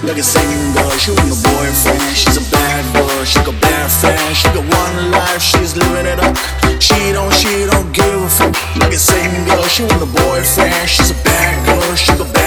Like a singing girl, she want a boyfriend. She's a bad girl, she got bad friends. She got one life, she's living it up. She don't give a fuck. Like a singing girl, she want a boyfriend. She's a bad girl, she got